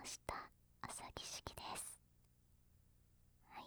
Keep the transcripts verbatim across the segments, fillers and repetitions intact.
した。朝木式です。はい、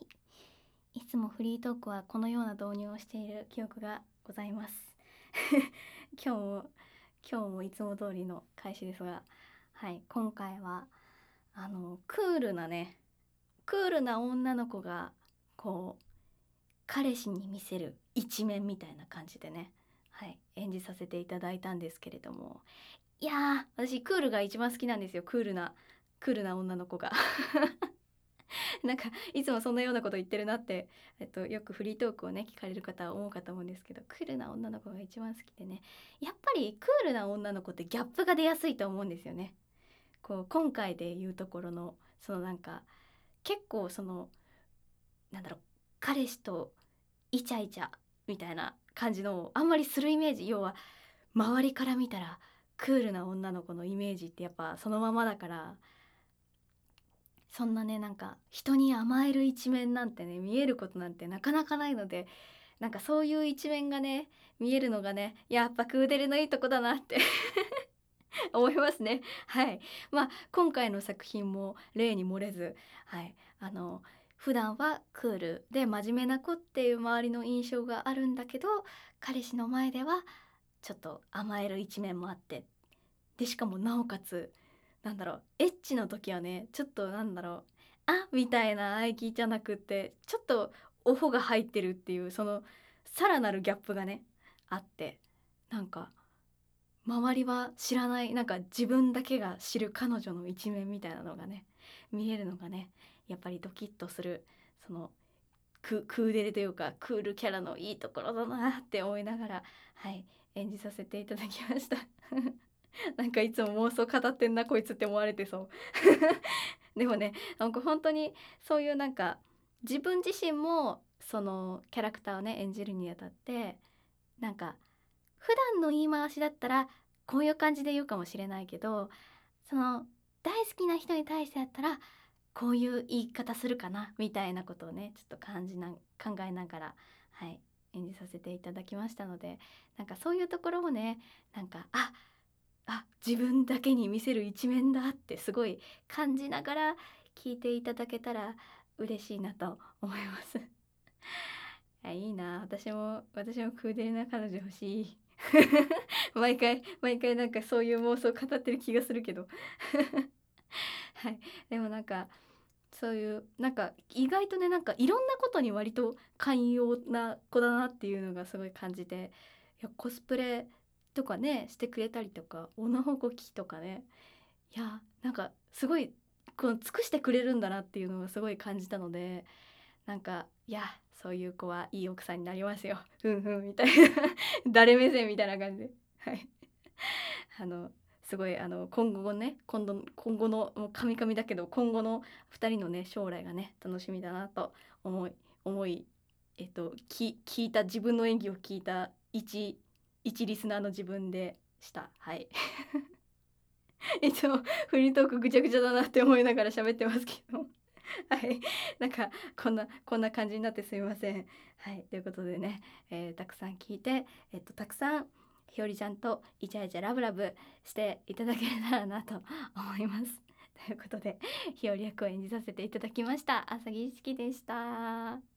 いつもフリートークはこのような導入をしている記憶がございます今日も今日もいつも通りの開始ですが、はい、今回はあのクールなねクールな女の子がこう彼氏に見せる一面みたいな感じでね、はい、演じさせていただいたんですけれども、いやー、私クールが一番好きなんですよ。クールなクールな女の子がなんかいつもそんなようなこと言ってるなって、えっと、よくフリートークをね聞かれる方は思うかと思うんですけど、クールな女の子が一番好きでね、やっぱりクールな女の子ってギャップが出やすいと思うんですよね。こう今回で言うところのそのなんか結構そのなんだろう、彼氏とイチャイチャみたいな感じのをあんまりするイメージ、要は周りから見たらクールな女の子のイメージってやっぱそのままだから、そんなねなんか人に甘える一面なんてね見えることなんてなかなかないので、なんかそういう一面がね見えるのがねやっぱクーデレのいいとこだなって思いますね。はい。まあ今回の作品も例に漏れず、はい、あの普段はクールで真面目な子っていう周りの印象があるんだけど、彼氏の前ではちょっと甘える一面もあって、でしかもなおかつなんだろう、エッチの時はねちょっとなんだろう、あみたいな愛気じゃなくってちょっとオホが入ってるっていう、そのさらなるギャップがねあって、なんか周りは知らない、なんか自分だけが知る彼女の一面みたいなのがね見えるのがね、やっぱりドキッとする、そのク、クーデレというかクールキャラのいいところだなって思いながら、はい演じさせていただきましたなんかいつも妄想語ってんなこいつって思われてそうでもね、なんか本当にそういうなんか自分自身もそのキャラクターをね演じるにあたって、なんか普段の言い回しだったらこういう感じで言うかもしれないけど、その大好きな人に対してだったらこういう言い方するかなみたいなことをねちょっと感じな考えながら、はい演じさせていただきましたので、なんかそういうところもね、なんかああ自分だけに見せる一面だってすごい感じながら聞いていただけたら嬉しいなと思いますあいいな、私も私もクーデレな彼女欲しい毎回毎回なんかそういう妄想語ってる気がするけどはい、でもなんかそういうなんか意外とねなんかいろんなことに割と寛容な子だなっていうのがすごい感じて、いやコスプレとかねしてくれたりとか、女ほこきとかね、いやなんかすごいこの尽くしてくれるんだなっていうのがすごい感じたので、なんかいやそういう子はいい奥さんになりますよふんふんみたいな誰目線みたいな感じで、はいあのすごいあの今後ね今度今後のもうカミカミだけど今後のふたりのね将来がね楽しみだなと思い思いえっとき聞いた自分の演技を聞いた一一リスナーの自分でしたはいいつもフリートークぐちゃぐちゃだなって思いながら喋ってますけどはいなんかこんなこんな感じになってすみません。はいということでね、えーたくさん聞いて、えっとたくさんひよりちゃんとイチャイチャラブラブしていただけたらなと思います。ということでひより役を演じさせていただきました。朝木意識でした。